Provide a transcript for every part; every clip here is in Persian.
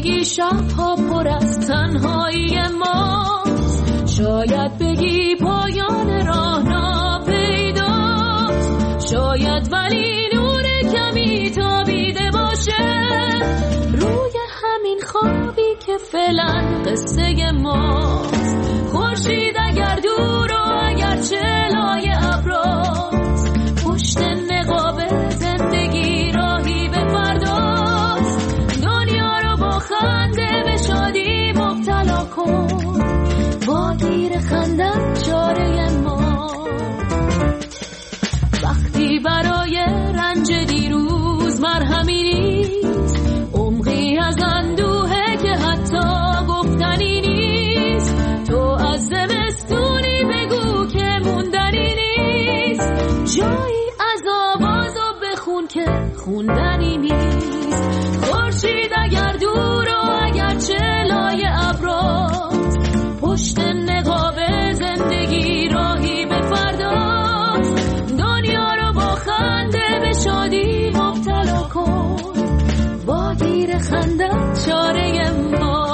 میگی شبها پر از تنهایی ماست، شاید بگی پایان راه ناپیداست، شاید ولی نور کمی تابیده باشه روی همین خوابی که فعلا قصه ماست. خورشید اگر دور و اگر چلای ابراست، پشت نقاب زندگی راهی به فرداست. دنیا رو با خنده به شادی مبتلا کن، با گیر خندن چاره ما. وقتی برای رنج دیروز مرهمی نیست، عمقی از اندوهه که حتی گفتنی نیست. تو از زمستونی بگو که موندنی نیست، جایی از آوازو بخون که خوندنی نیست. خورشید اگر دور و اگر چلای ابراست، پشت نقاب زندگی راهی به فرداست. دنیا رو با خنده به شادی مبتلا کن، با گیر خندن چاره ما.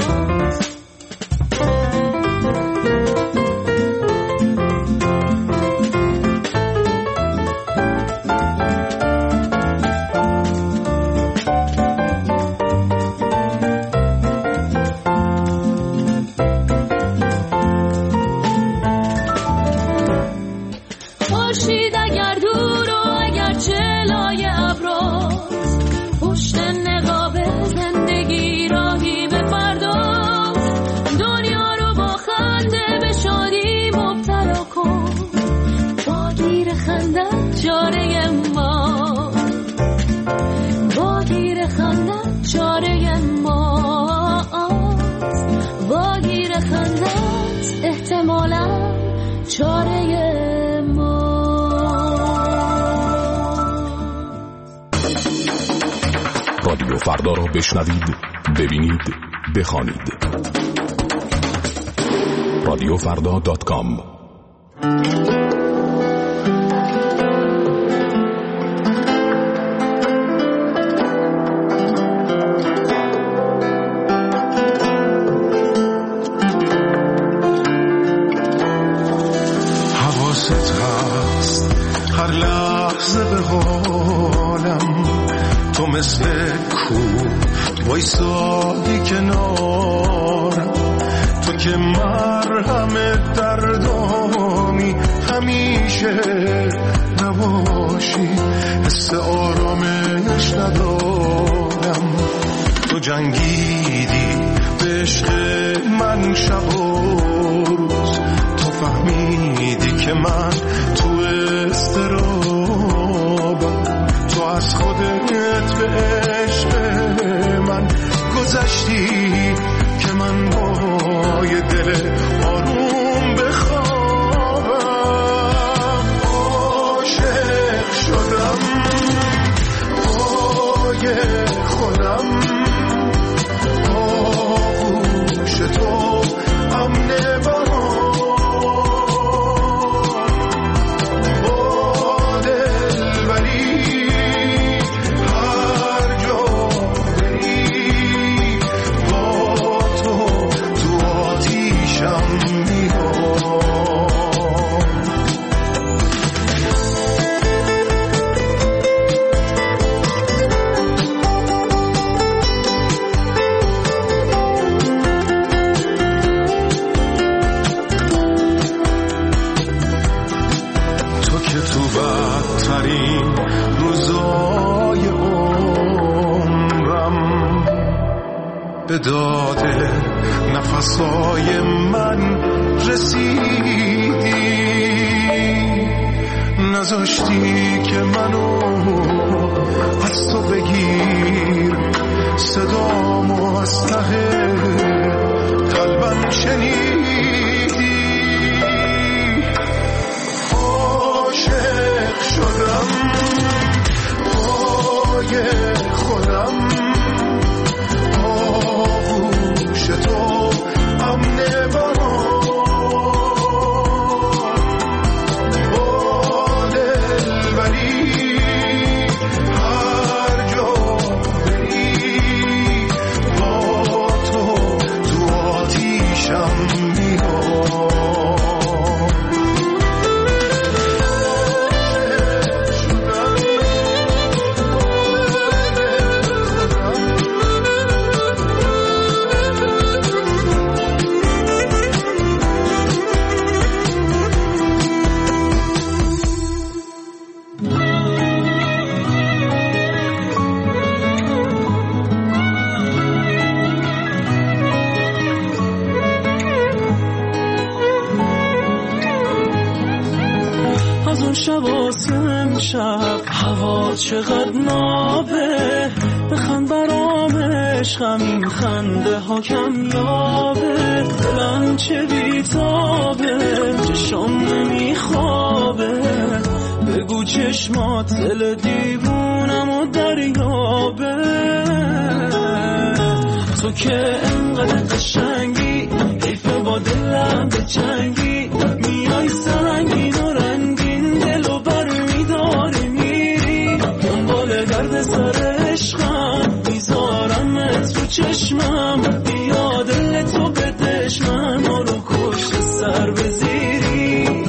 رادیو فردا را بشنوید، ببینید، بخوانید. رادیوفردا.com. حواست هست هر لحظه به حالم، تو مثل کوه وایسادی کنارم. تو که مرهم دردامی همیشه نباشی، حس آرامش ندارم. تو جنگیدی به عشق من شب و روز، تو فهمیدی که من تو اضطرابم. تو از خودت به عشق من گذشتی که من با یه دل آروم بخوابم. عاشق شدم پای خودم، آغوش تو امن برام. با دلبری هر جا بری، با تو تو آتیشم میام. تو که تو بدترین روزای عمرم به داد نفسای من رسیدی، نذاشتی که منو از تو بگیر، صدامو از ته قلبم شنیدی. عاشق شدم پای خودم، آغوش تو امن برام. با دلبری هر جا بری، با همون شب واسم شب هوا چقدر نابه بخند برام عشقم این خنده ها کم یابه دلم چه بیتابه چشم نمیخوابه بگو چشمات دل دیوونم و دریابه تو که انقدر قشنگی حیفه با دلم به جنگی میای سنگین و رنگین دلو بر میداری میری دنبال درد سر عشقم میذارم تو چشمم بیا دل تو به دشمن ما رو کشت سر بزیری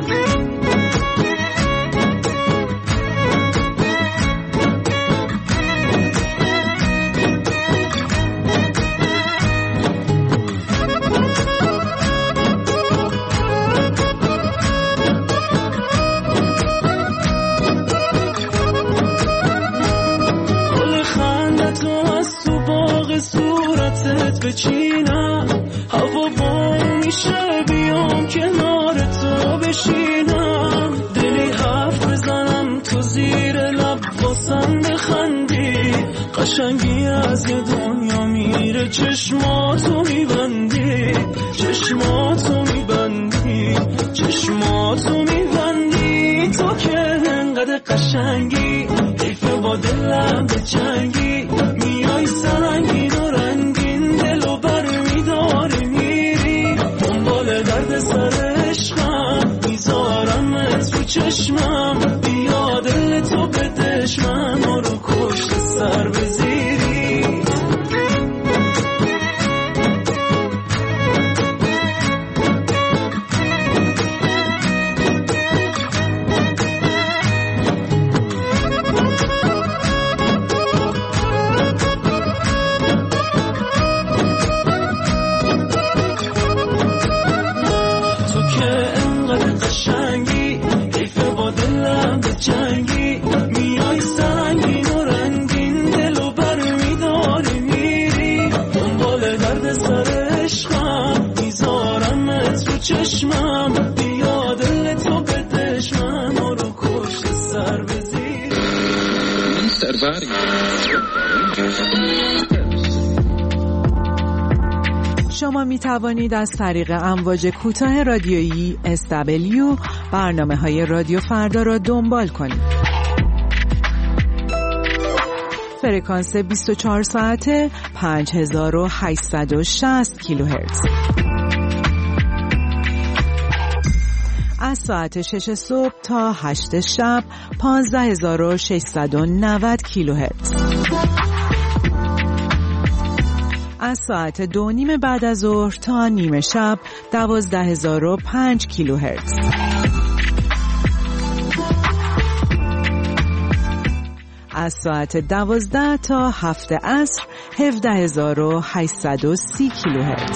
صورتت بچینم هوا بارون میشه بیام کنار تو بشینم دلی حرف بزنم تو زیر لب واسم بخندی قشنگی از یه دنیا میره چشماتو میبندی چشماتو میبندی چشماتو میبندی تو که انقدر قشنگی حیفه با دلم به جنگی میای سرنگین و رنگین دلو بر میداری میری دنبال درد سر عشقم میذارم تو چشمم بیا دل تو به دشمن ما رو کشت سر بزیری جنگی میای سنگین و رنگین دلو بر میداری میری دنبال درد سر عشقم میذارم تو چشمم بیا دل تو به دشمن ما رو کشت سر بزیر شما می توانید از طریق امواج کوتاه رادیویی SW برنامه‌های رادیو فردا را دنبال کنید. فرکانس 24 ساعته 5860 کیلوهرتز. از ساعت 6 صبح تا 8 شب 15690 کیلوهرتز. از ساعت 2:30 بعد از ظهر تا نیمه شب 12005 کیلوهرتز. از ساعت 12 تا 7 عصر 17830 کیلوهرتز.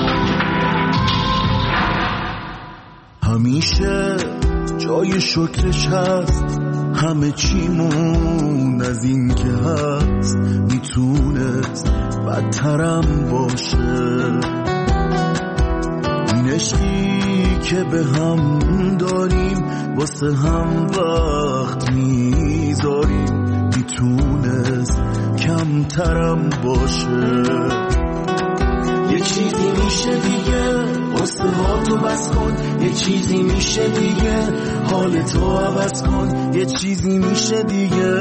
همیشه جای شکرش هست همه چیمون از این که هست میتونست بدترم باشه این عشقی که به هم داریم واسه هم وقت میذاریم میتونست کمترم باشه یه چیزی میشه دیگه واسه ها تو بس کن یه چیزی میشه دیگه حالتو عوض کن یه چیزی میشه دیگه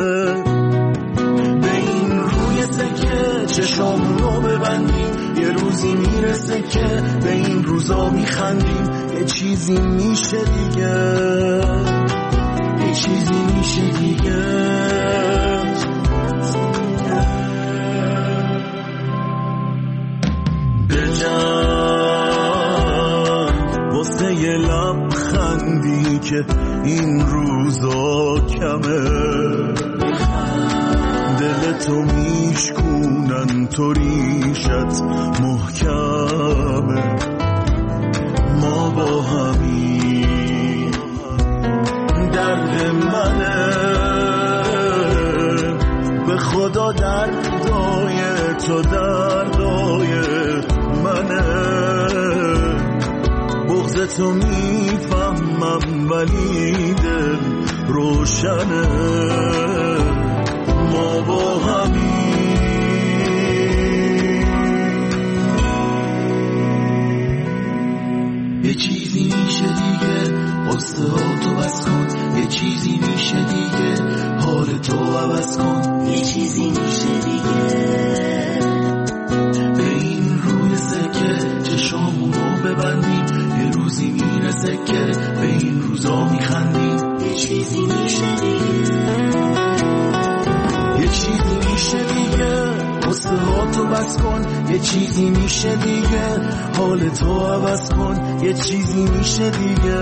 به این روی سکه چشامونو ببندیم یه روزی میرسه که به این روزا میخندیم یه چیزی میشه دیگه یه چیزی میشه دیگه واسه یه لبخندی که این روزا کمه دلتو میشکونن تو ریشت محکمه ما با همین درد منه به خدا دردای تو دردای منه بغضتو میفهم من ولی دل روشنه ما با همین. یه چیزی میشه دیگه قصه ها تو بس کن، یه چیزی میشه دیگه حال تو عوض کن، یه چیزی میشه دیگه به این روی سکه چشامونو ببندیم، یه روزی میرسه که به این روزا میخندیم، یه چیزی میشه دیگه، یه چیزی میشه دیگه قصه ها تو بس کن، یه چیزی میشه دیگه حال تو عوض کن، یه چیزی میشه دیگه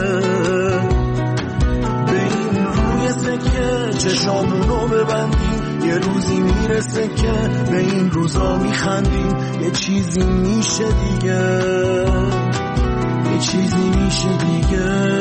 به این روی سکه چشامونو ببندیم، یه روزی میرسه که به این روزا میخندیم، یه چیزی میشه دیگه، یه چیزی میشه دیگه.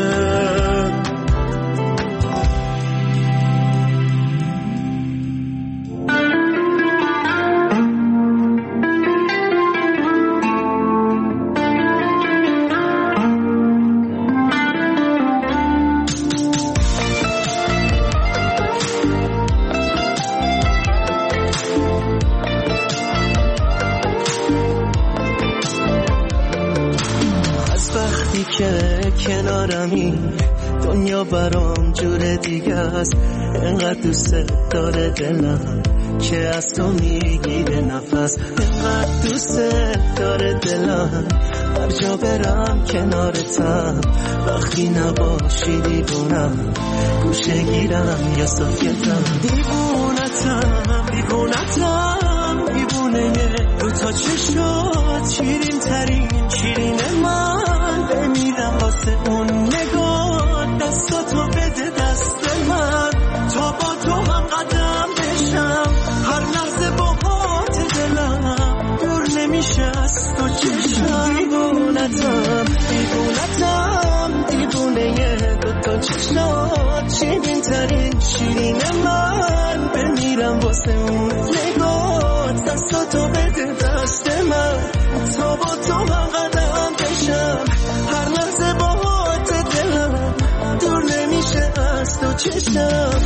کنارمی دنیا برام جور دیگه است، انقدر دوست داره دلم که از تو میگیره نفس، انقدر دوست داره دلم هر جا برم کنارتم، وقتی نباشی دیوونم گوشه گیرم یا ساکتم، دیوونتم دیوونتم دیوونه دوتا چشات شیرین ترین شیرین من، بمیرم واسه اون نگاه، دستاتو بده دست من تا با تو هم قدم بشم، هر لحظه با هات دلم دور نمیشه از تو چشم، دیوونتم دیوونتم دیوونه دوتا چشات شیرین ترین شیرین من، بمیرم واسه اون نگاه، دستاتو بده دست من تا با تو هم قدم بشم، هر لحظه با هات دلم دور نمیشه از تو چشم.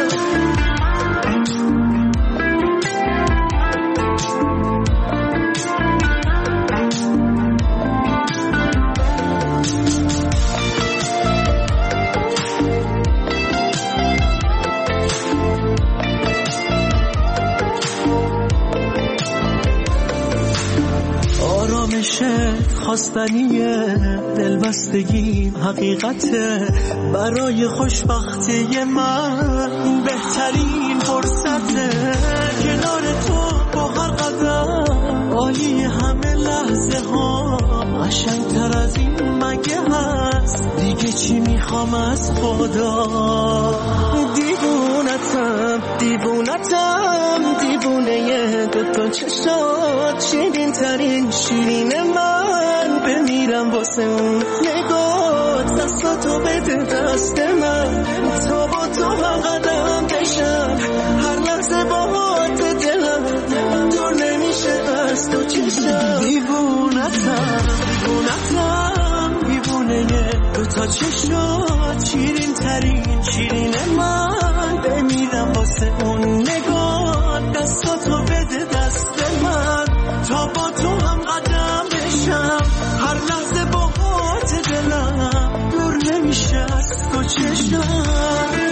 خواستنیه دلبستگی حقیقته، برای خوشبختی من بهترین فرصته، کنار تو با هر قدم عالی همه لحظه ها، قشنگتر از این مگه هست دیگه چی میخوام از خدا، دیوونتم دیوونتم دیوونه دوتا چشات شیرین ترین شیرین من، بمیرم واسه اون نگاه، دستاتو بده دست من تا با تو هم قدم بشم، هر لحظه با هات دلم دور نمیشه از تو چشم، دیوونتم دیوونتم دیوونه دوتا چشات شیرین ترین شیرین من، بمیرم واسه اون نگاه، دستاتو بده دست من تا با تو هم قدم بشم، هر لحظه با هات دلم دور نمیشه از تو چشم.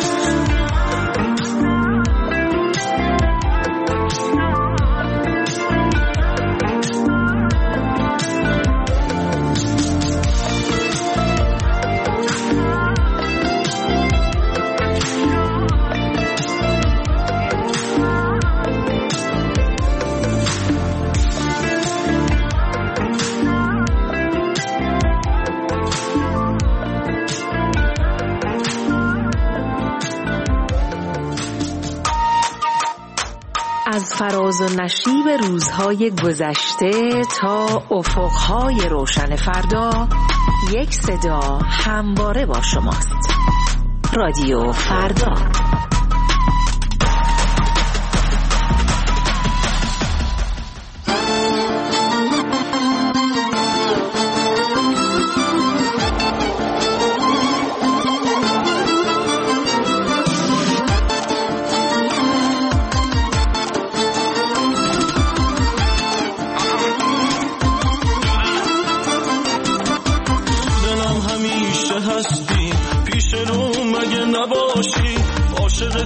از فراز و نشیب روزهای گذشته تا افقهای روشن فردا، یک صدا همواره با شماست. رادیو فردا.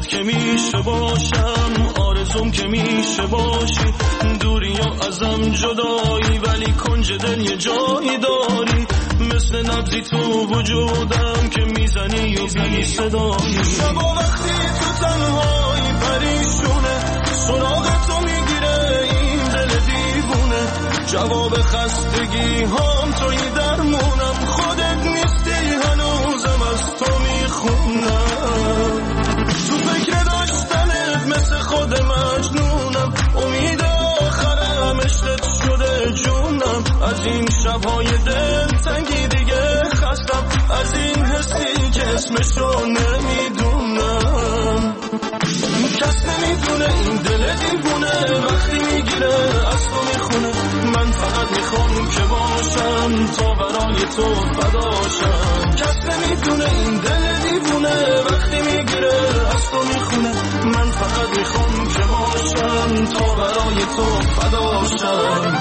عاشقت که میشه باشم، آرزوم که میشه باشی، دوری یا ازم جدایی ولی کنج دل یه جایی داری، مثل نبضی تو وجودم که میزنی و بی صدایی. شبا وقتی تو تنهایی پریشونه، سراغ تو میگیره این دل دیوونه، جواب خستگی هم توی درمونم، خودت نیستی هنوزم از تو میخونم، تو فکر داشتنت مثل خود مجنونم، امید آخرم عشقت شده جونم، از این شبهای دل تنگی دیگه خستم، از این حسی که اسمشو نمیدونم، کس نمیدونه این دل دیوونه وقتی میگیره از تو میخونه، من فقط میخوام که باشم تا برای تو فداشم، کس نمیدونه این دل دیوونه وقتی میگیره از تو میخونه، من فقط میخوام که باشم تا برای تو فداشم.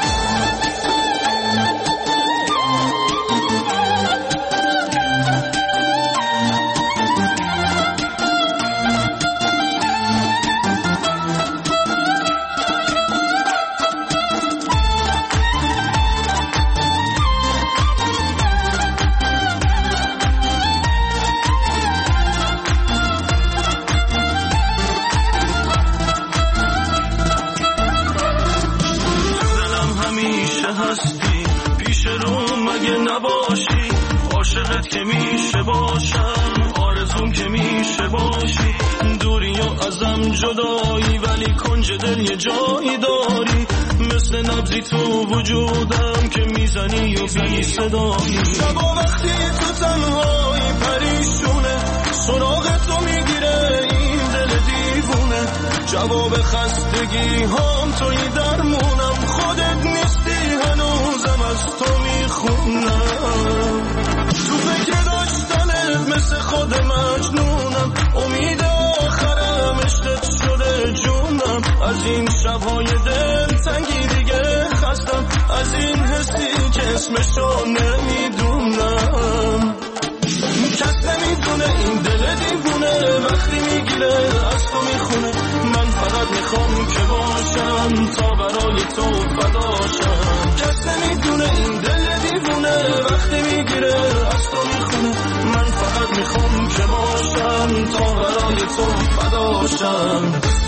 پیش رو مگه نباشی، عاشقت که میشه باشم، آرزوم که میشه باشی، دوری یا ازم جدایی ولی کنج دل یه جایی داری، مثل نبضی تو وجودم که میزنی و بی صدایی. شبا وقتی تو تنهایی پریشونه، سراغ تو میگیره این دل دیوونه، جواب خستگی هم توی درمونم، خودت نیستی هنوزم از تو میخونم، تو فکر داشتنت مثل خود مجنونم، امید آخرم عشقت شده جونم، از این شبهای دل تنگی دیگه خستم، از این حسی که اسمشو نمیدونم، کس نمیدونه این دل دیوونه وقتی میگیره از تو میخونه، من فقط میخوام که باشم تا برای تو فداشم، کس نمیدونه این دل دیوونه وقتی میگیره از تو میخونه، من فقط میخوام که باشم تا برای تو فداشم.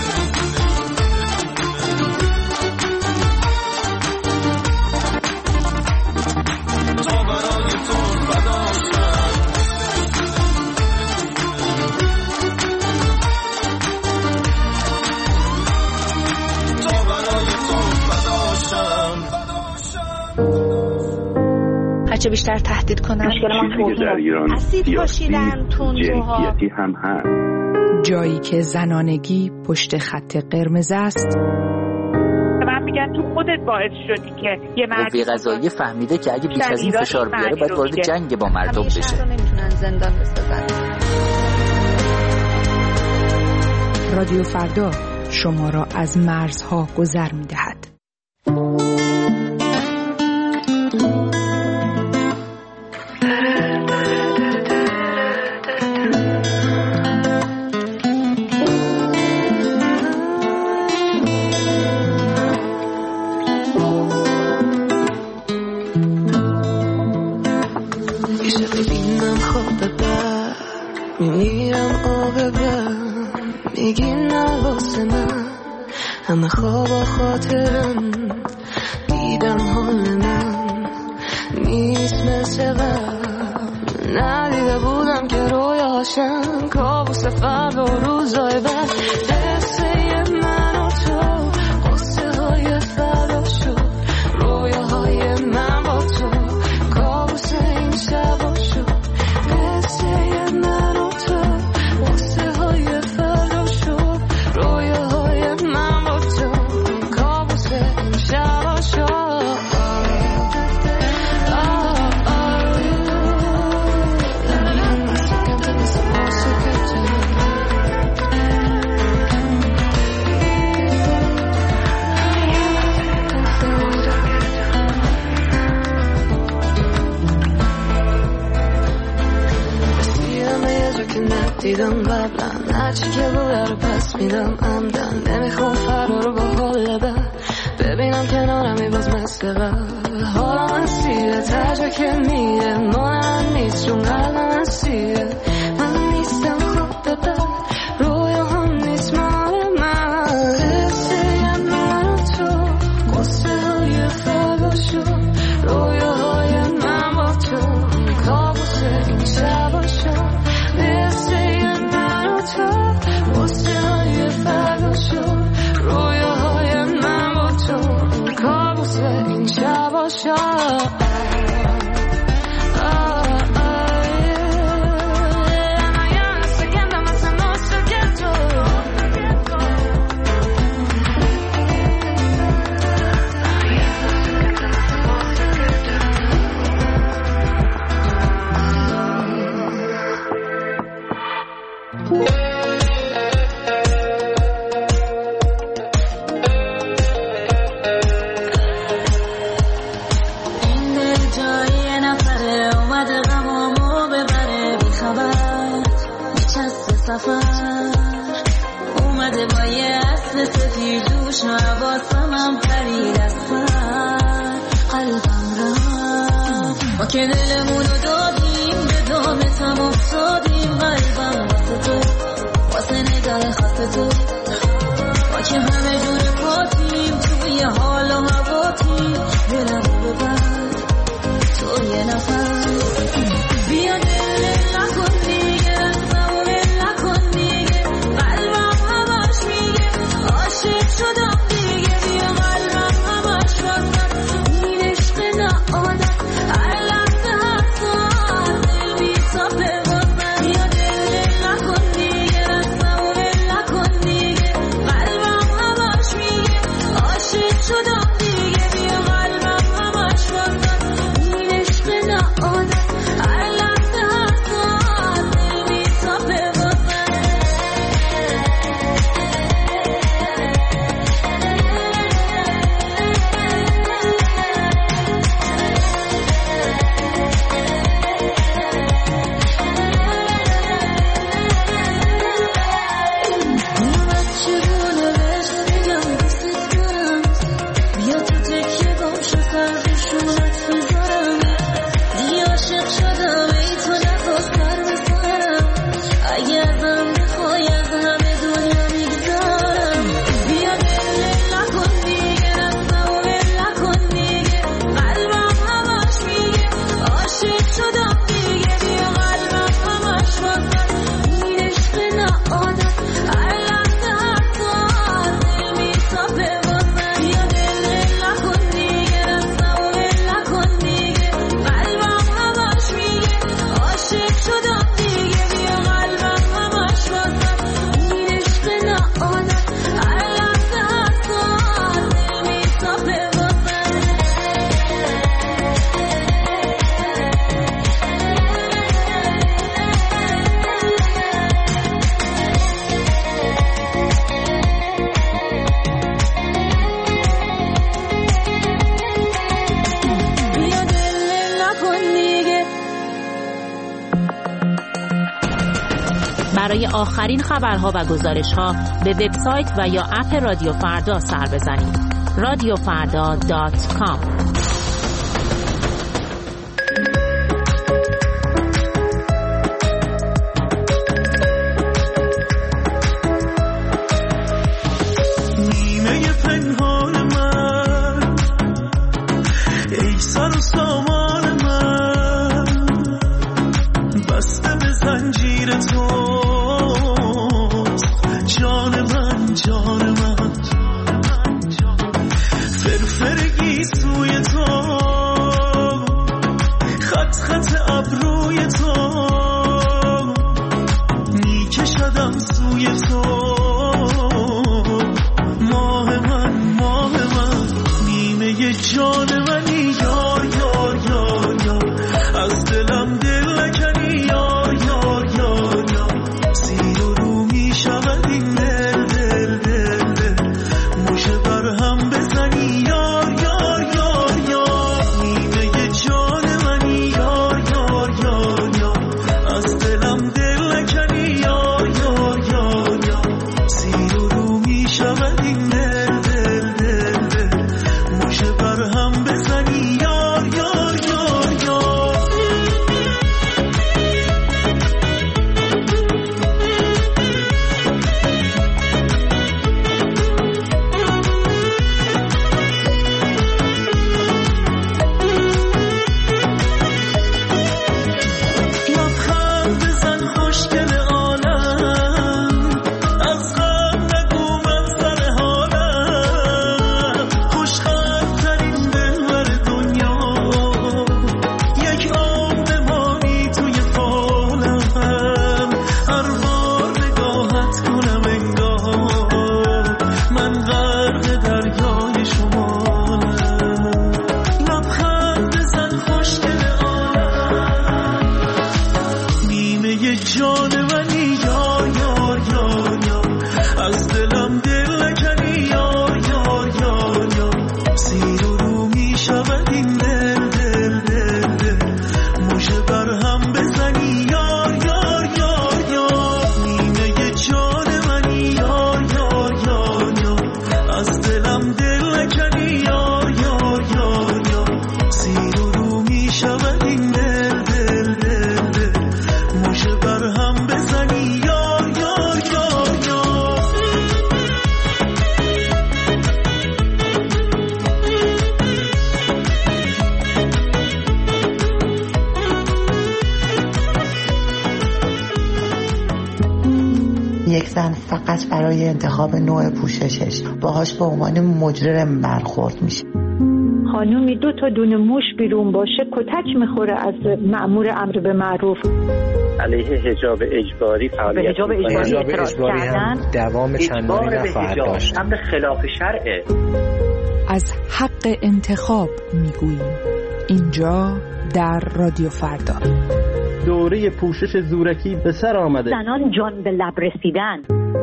هرچه بیشتر تهدید کنن چیزی که در ایران سیاسی جنسیتی هم هست، جایی که زنانگی پشت خط قرمز است. من میگن تو خودت باعث شدی که یه قوه قضاییه فهمیده که اگه بیش از این فشار بیاره باید وارد جنگ با مردم بشه. نمیتونن زندان بسازن. رادیو فردا شما را از مرزها گذر میدهد. میمیرم آب بر میگی نواسه من، همه خواب خاطرم دیدم حال من نیست مثل قبل، ندیده بودم که رویاشم کابوس فردا و روزای بعد، قصه من و تو قصه های فردا شد، رویاهای من با تو کابوس این شبا شد، قصه من و تو قصه های فردا شد، رویاهای من با تو کابوس این شبا شد. دیدم قبلا هرچی که بوده رو پس میدم عمدن نمیخوام فردا رو با حال بد ببینم کنارمی باز مثل قبل حالا من سیره تجا که میره من نیست چون قلبم اسیره من نیستم خوب به بد رویا هم نیست مال من رسیم من تو قصه های فردا شد رویاهای من با تو کابوس این شبا شد رسیم من تو قصه های فردا شد رویاهای من با تو کابوس این شبا شد اومده با یه اصل سفیر دوش نواسمم پرید از سر قلبم رفت ما که دلمونو دادیم به دامتم افتادیم قلبم واسه تو واسه نگاه خط تو ما که همه جور پاتیم توی حال و هواتیم دلمو ببر تو یه نفر بیا دل نکن دیگه شدم دیگه بیا قلبم همش واسم این عشق نعادت هر لحظه حسن دل بی‌صافه واسم بیا دل نکن دیگه رسمو ول نکن دیگه قلبم همش میگه عاشق شدم دیگه بیا قلبم همش واسم این عشق نعادت هر لحظه حسن دل بی‌صافه واسم برای آخرین خبرها و گزارش‌ها به وبسایت و یا اپ رادیو فردا سر بزنید. radiofarda.com. نیمه پنهان من ای سر و سامان من بسته به زنجیر تو جان من فرفرگی سوی تو خط خط ابروی تو میکشدم سوی تو ماه من نیمه جان منی یار یار یار یار از دلم دل نکنی یار یار یار یار سیر و رو میشود این دل دل دل دل موشه بر هم بزنی یار یار یار یار نیمه جان منی یار یار یار یار از دلم دل نکنی یار یک زن فقط برای انتخاب نوع پوششش باهاش به عنوان مجرم برخورد میشه. خانومی 2 تا دونه موش بیرون باشه کتک میخوره از مأمور امر به معروف. علیه حجاب اجباری فعالیت حجاب اجباری هم دوام چندانی نخواهد داشت. امر خلاف شرعه. از حق انتخاب میگوییم اینجا در رادیو فردا. دوره پوشش زورکی به سر آمده. زنان جان به لب رسیدن.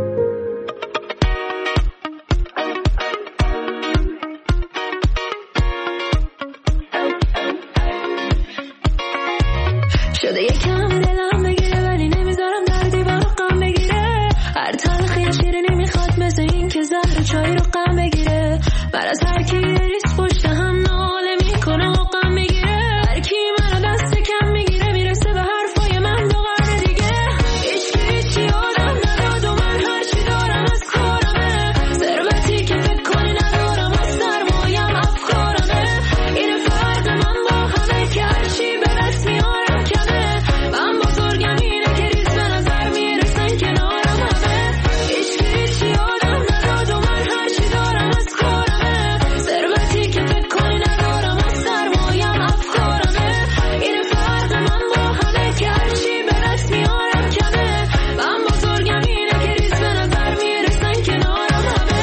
شده یکم دلم بگیره ولی نمیذارم دردی با رقم بگیره. هر تلخی شیره نمیخواد مثل این که زهر چای رو غم بگیره. بر از هر کی ریس پشت هم ناله میکنه و غم میگیره. هر کی منو دست کم میگیره میرسه به حرفای من 2 قرن دیگه. هیچی آدم نداد و من هرچی دارم از کارمه. ثروتی که فکر کنی ندارم از سرمایم افکارمه. این فرق من با همه که هرچی به دست میارم کمه. من بزرگم اینه که ریز به نظر میرسن کنارم همه. هیچی آدم نداد و من هرچی دارم از کارمه. ثروتی که فکر کنی ندارم از سرمایم افکارمه. این فرق من با همه که هرچی به دست میارم کمه. من بزرگم اینه که ریز به نظر میرسن کنارم همه.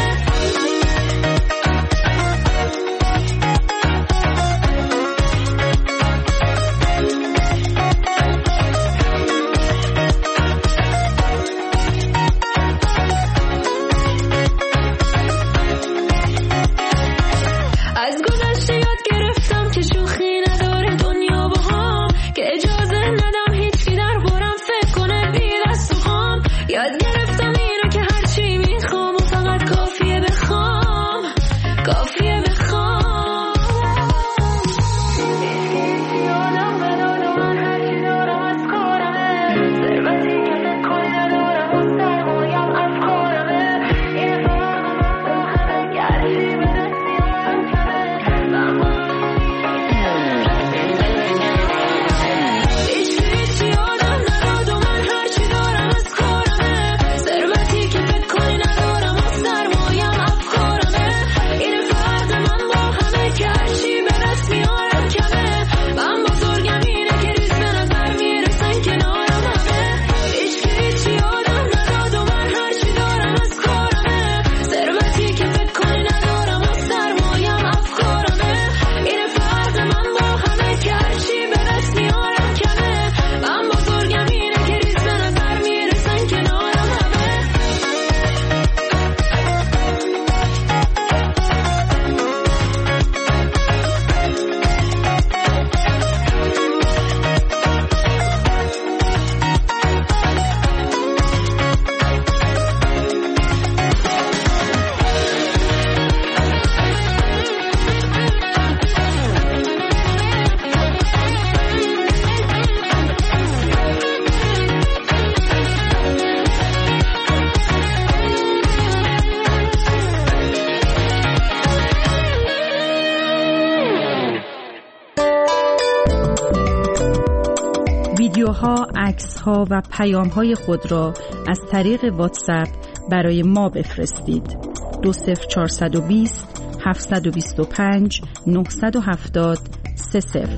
از گذشته یاد گرفتم که شوخی نداره دنیا با هم. که اجازه ندم هیچی دربارم فکر کنه بی دست و خام. یاد گرفتم اینو که هرچی میخوام و فقط کافیه بخوام. کافیه بخوام. هیچی آدم نداد و من هرچی دارم از کارمه. ثروتی که فکر کنی ندارم از سرمایم افکارمه. این فرق من با همه که هرچی به دست میارم کمه. هیچی آدم نداد و من هرچی دارم از کارمه. ثروتی که فکر کنی ندارم از سرمایم افکارمه. این فرق من با همه که هرچی به دست میارم کمه. من بزرگم اینه که ریز به نظر میرسن کنارم همه. هیچی آدم نداد و من هرچی دارم از کارمه. ثروتی که فکر کنی ندارم از سرمایم افکارمه. این فرق من با همه که هرچی به دست میارم کمه. من بزرگم اینه که ریز به نظر میرسن کنارم همه. ویدیوها، عکس‌ها و پیام‌های خود را از طریق واتساپ برای ما بفرستید. 20420 725 970 30.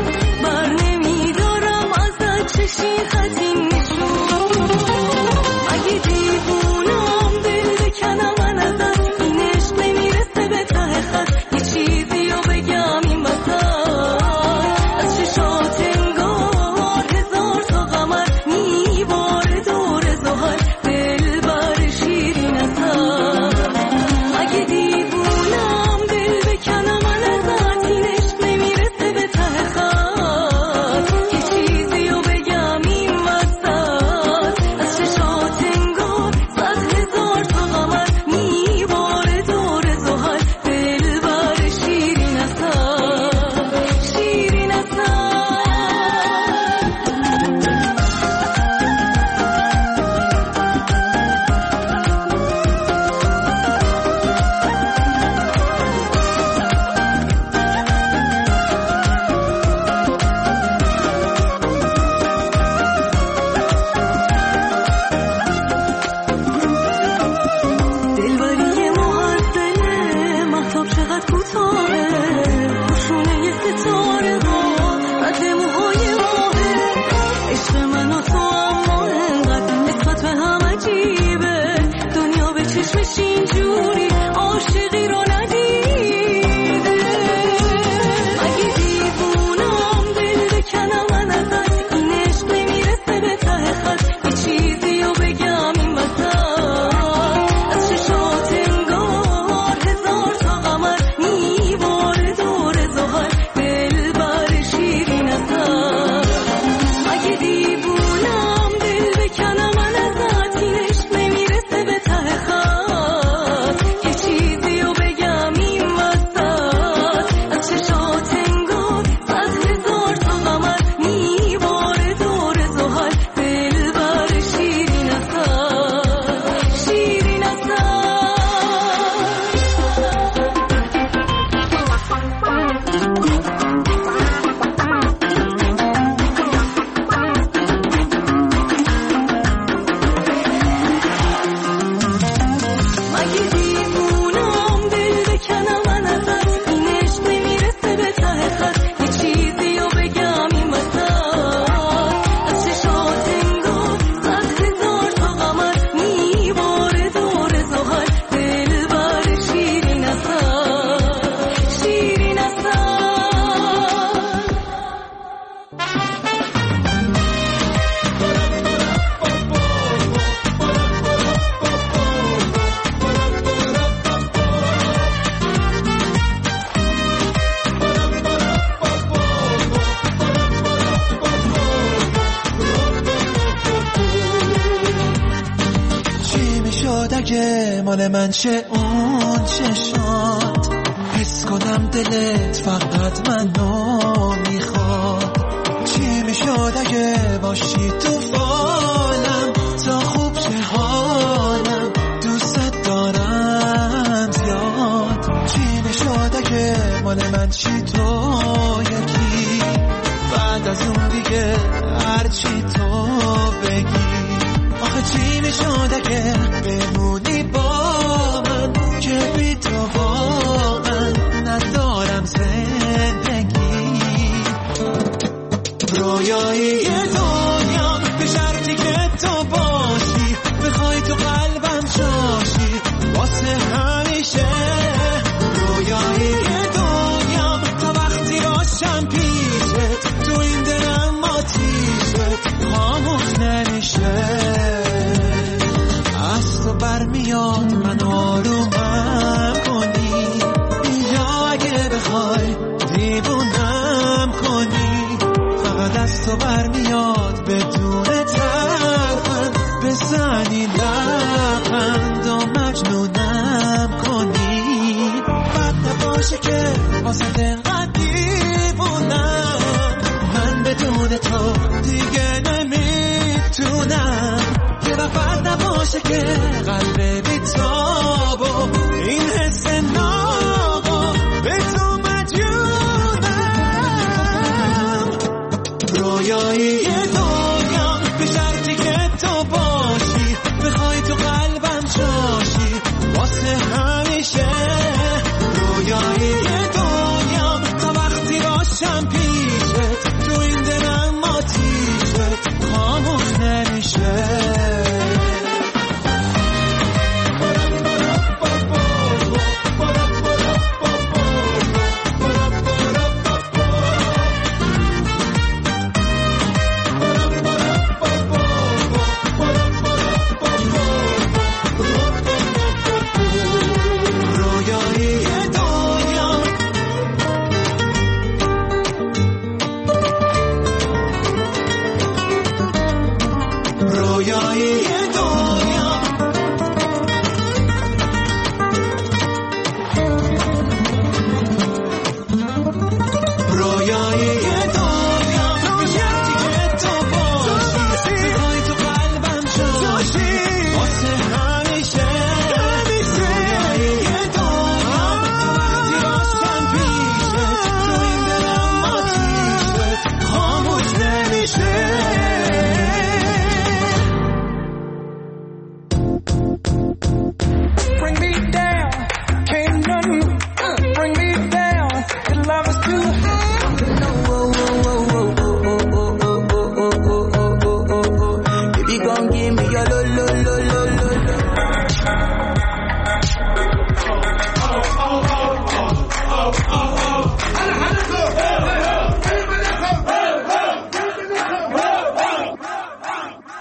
بر نمیدارم ازت چشی خطی نشون. کسی اینجوری عاشقی رو ندیده. مگه دیوونم دل بکنم من ازت، این عشق نمیرسه به ته خط، یه چیزی رو بگم این وسط. از چشات انگار هزار تا قمر میباره دور زهر، دل بر شیرین اثر. مگه دیوونم دل بکنم من ازت، این عشق نمیرسه به ته خط، یه چیزی رو بگم این وسط. از چشات انگار صد هزار تا قمر میباره دور زهر، دل بر شیرین اثر، شیرین اثر. مگه دیوونم دل بکنم من ازت، این عشق نمیرسه به ته خط، یه چیزی رو بگم این وسط. از چشات انگار صد هزار تا قمر میباره دور زهر، دل بر شیرین اثر، شیرین اثر. چی میشد اگه مال من چه اون چشات، حس کنم دلت فقط منو میخواد. چی میشد اگه باشی تو فالم تا خوب چه حالم، دوست دارم زیاد. چی میشد اگه مال من چی تو یکی، بعد از اون دیگه هرچی تو بگی. آخه چی میشد اگه بمونی با من، که بی تو واقعا ندارم زندگی. رویایی دنیا به شرطی که تو باشی، بخوای تو قلبم جاشی واسه همیشه. رویایی دنیا تا وقتی باشم پیشت، تو این دلم آتیشت خاموش نمیشه. از تو برمیاد من آرومم کنی، یا اگه بخوای دیوونم کنی. فقط از تو برمیاد بدون ترفند بزنی لبخند و مجنونم کنی. بد نباشه که واسه دلقدر دیوونم، من بدون تو دیگه نمیتونم. یه وقت نباشه که قلب بیتاب و این حس نابو به تو مجنونم. رویایی دنیا به شرطی که تو باشی، بخوای تو قلبم جاشی واسه همیشه. رویایی دنیا تا وقتی باشم پیشت، تو این دلم آتیشت خاموش نمیشه.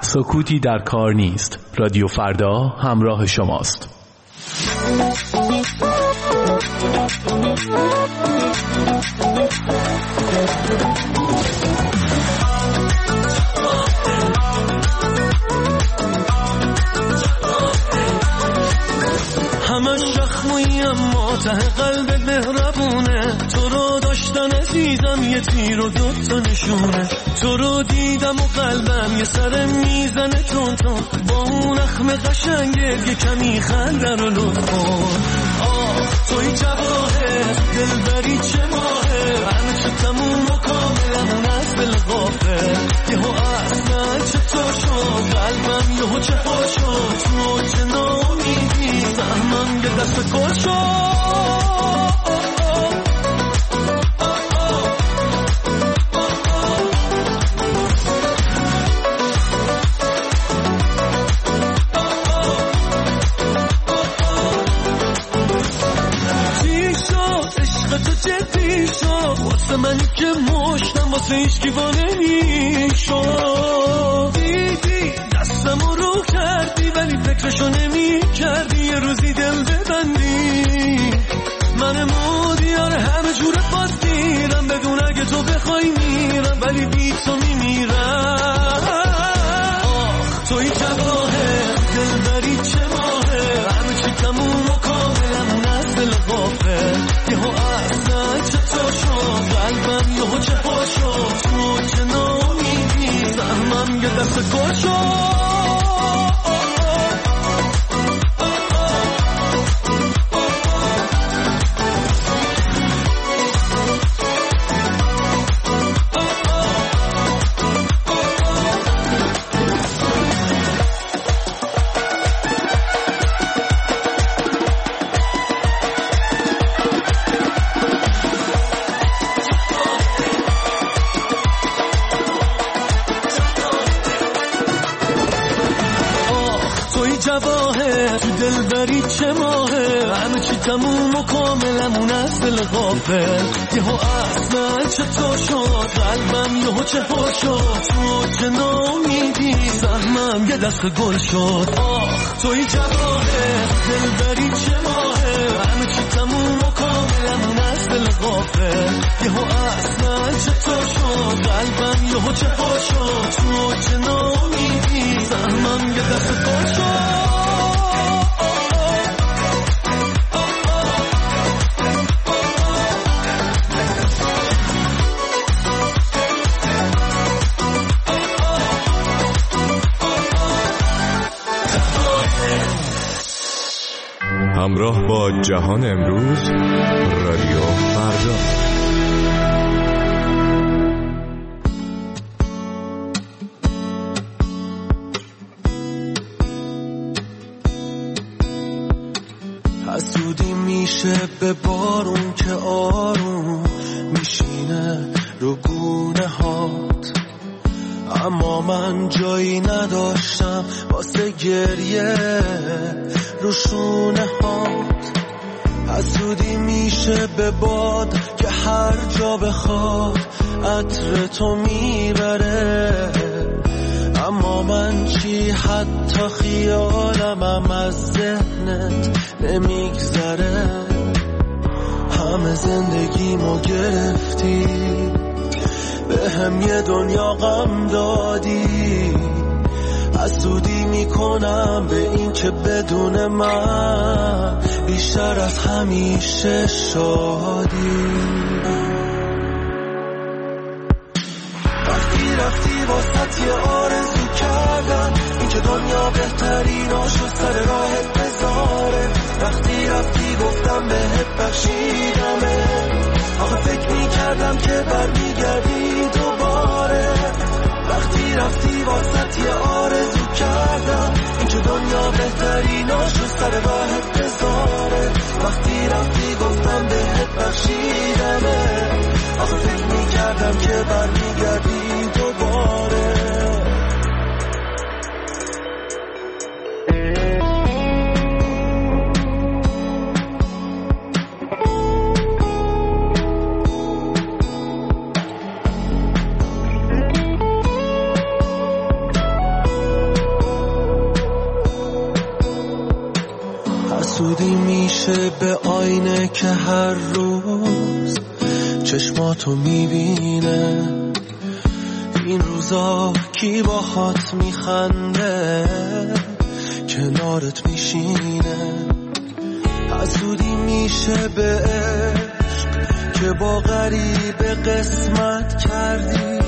سکوتی در کار نیست. رادیو فردا همراه شماست. همش شخمویی اما ته قلب مهربونه، تو رو داشتن عزیزم یه تیر و دوتا نشونه، تو رو دیدم و قلبم یه سر میزنه تون تون، با اون اخم قشنگت یه کمی خنده رو لطف کن. توی جواهر دلبری چه ماهه، همه چه تموم و کاملمون از بالغافه، یهو اصلا چطور شد قلبم یهو چه ها شد، تو چه نامیدی سهمم یه دست گل شد. منی که مشتم واسه هیچ گیوانه میشد، دیدی دستمو رو کردی ولی فکرشو نمی کردی یه روزی دل ببندی. من مودیار همه جور باز میرم بدون اگه تو بخوای میرم، ولی بی تو میمیرم. توی جواهر دلبری چه ماهه، همه چی تموم و کاملمون از دل غافه، یهو اصلا چطور شد قلبم یهو چه ها شد، تو چه نامیدی سهمم یه دست گل شد. دلبری چه ماهه، همه چی تموم و کاملمون از دل غافل، یهو اصلا چطور شد قلبم یهو چه ها شد، تو چه نامیدی سهمم یه دست گل شد. توی جواهر دلبری چه ماهه، همه چی تموم و کاملمون از دل غافل، یهو اصلا چطور شد قلبم یهو چه ها شد، تو چه نامیدی سهمم یه دست گل شد. همراه با جهان امروز، رادیو فردا. حسودی میشه به بارون که آروم میشینه رو گونه هات، اما من جایی نداشتم واسه گریه رو شونه هات. حسودی میشه به باد که هر جا بخواد عطر تو میبره، اما من چی حتی خیالمم از ذهنت نمیگذره. همه زندگیمو گرفتی، به هم یه دنیا غم دادی، حسودی میکنم به این که بدون من بیشتر از همیشه شادی. وقتی رفتی واسط یه آرزو کردم، این که دنیا بهتریناشو سر راهت بذاره، وقتی رفتی گفتم بهت بخشیدمه، آخه فکر میکردم که برمیگردی دوباره. وقتی رفتی واسط یه آرزو کردم، این که دنیا بهتریناشو سر راهت بذاره، وقتی رفتی گفتم بهت بخشیدمه، آخه فکر میکردم که برمیگردی دوباره. حسودی میشه به آینه که هر روز چشماتو میبینه. این روزا کی باهات میخنده کنارت میشینه. حسودی میشه به عشق که با غریبه قسمت کردی.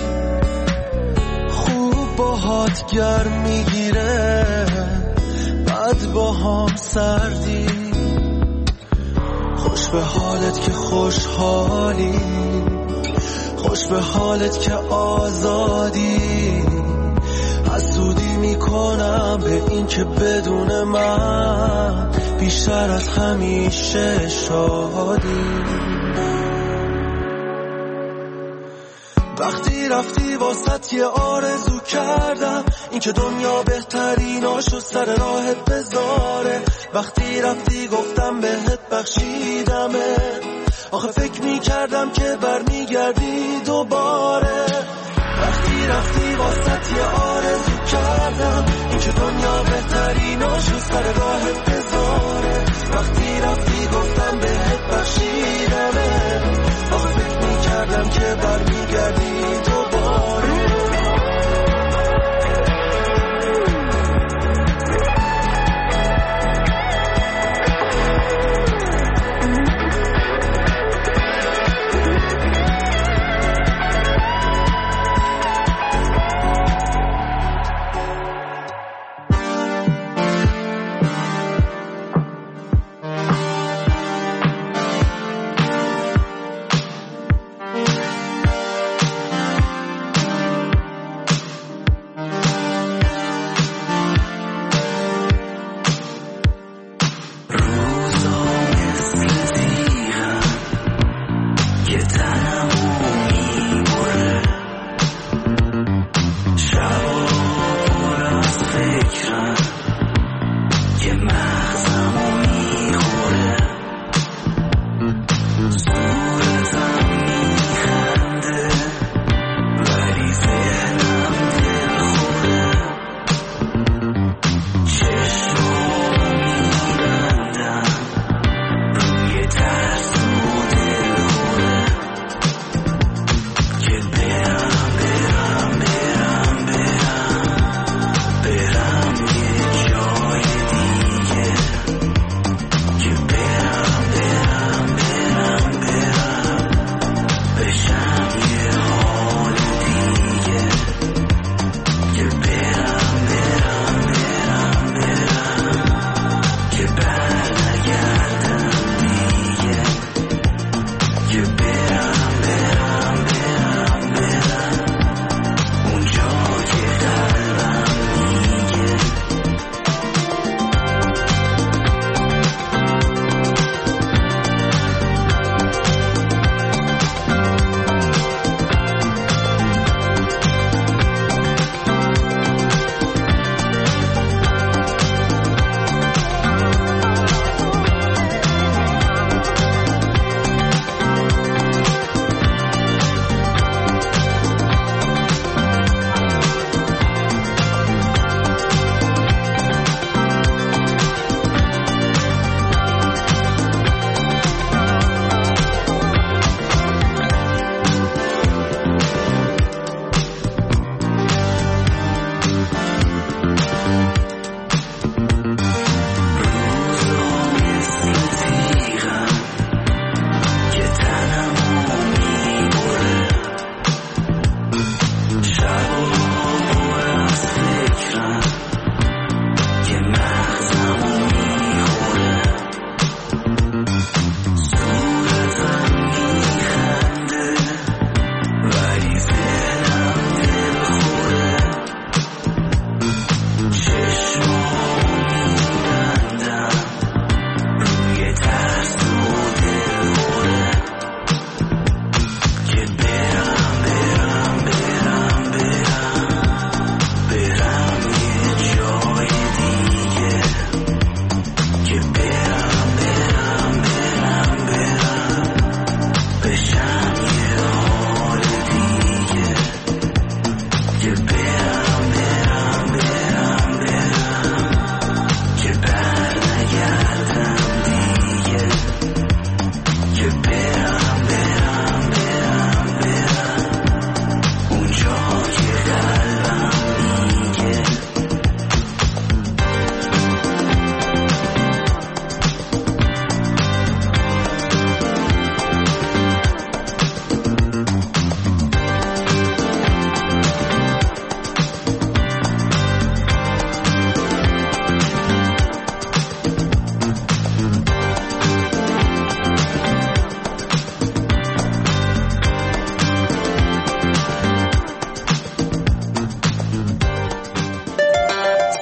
خوب باهات گرم میگیره بعد با هم سردی. خوش به حالت که خوشحالی، خوش به حالت که آزادی. حسودی میکنم به این که بدون من بیشتر از همیشه شادی. وقتی رفتی واسط یه آرزو کردم، این که دنیا بهتریناشو سر راهت بذاره. وقتی رفتی گفتم بهت بخشیدمه، آخه فکر میکردم که برمیگردی دوباره. وقتی رفتی واسط یه آرزو کردم، این که دنیا بهتریناشو سر راهت بذاره. وقتی رفتی گفتم بهت بخشیدمه، آخه فکر میکردم که برمیگردی دوباره.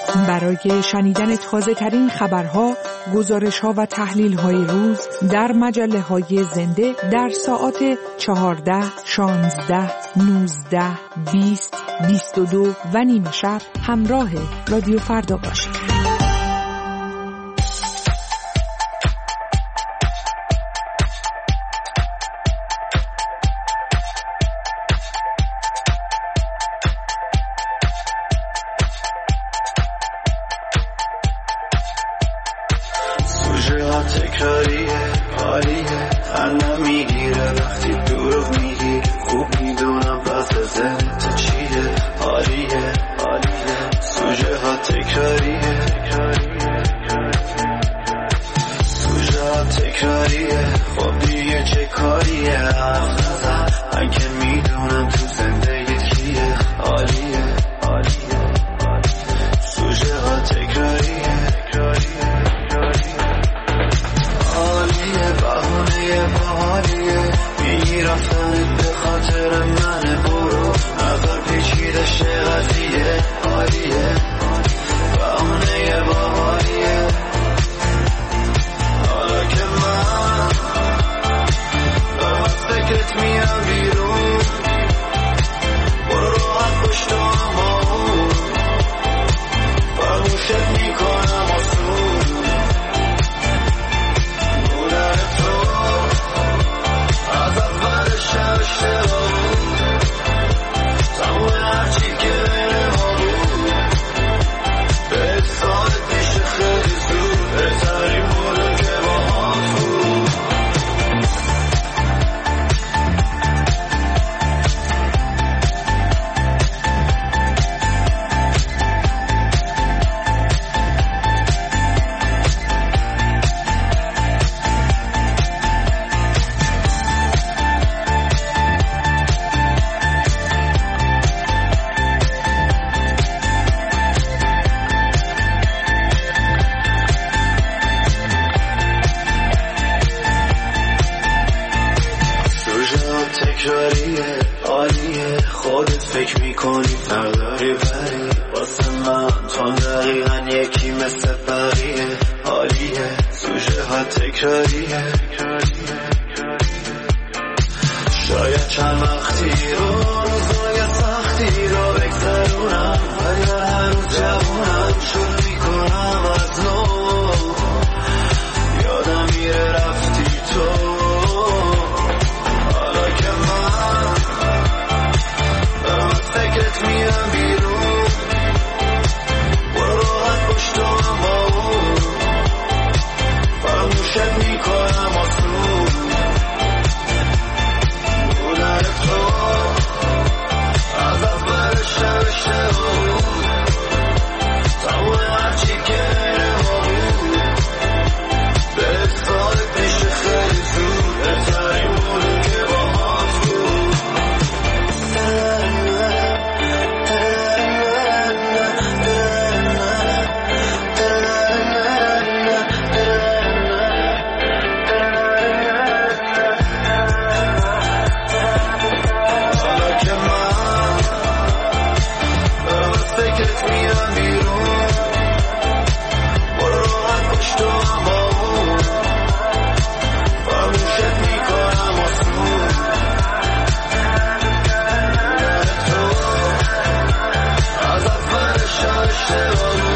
برای شنیدن تازه ترین خبرها، گزارش ها و تحلیل های روز در مجله های زنده در ساعات 14, 16, 19, 20, 22 و نیم شب همراه رادیو فردا باشید. تکراریه حالیه خندم میگیره وقتی دروغ میگی خوب میدونم پس ذهن تو چیه حالیه سوژه ها تکراریه سوژه ها تکراریه خب دیگه چه کاریه حرف نزن من که میدونم تو زندگی کیه حالیه سوژه ها تکراریه باحالیه میگی رفتنت به خاطر منه برو نظر پیچیده شه قضیه حالیه بهونه باحالیه حالا که من دارم از فکرت میرم بیرون برو راحت پشت هم فراموشت میکنم آسون تمام هرچی که بین ما بود به سالت میشه خیلی زود بهترین بودم که با هم بود تکراریه عالیه خودت فکر میکنی ترداری بری واسه من تو دقیقا یکی مثل بقیه عالیه سوژه ها تکراریه شاید چند وقتی روزای سختی رو بگذرونم ولی هر روز جوونم شروع میکنم از نو یادم میره رفتی تو فکرت میرم بیرون برو راحت پشت هم باون فراموشت میکنم آسون بودن تو از اول شب بود تمام هرچی که ما بود به سالت میشه خیلی زود بهترین بودم که با هم بود از اول شب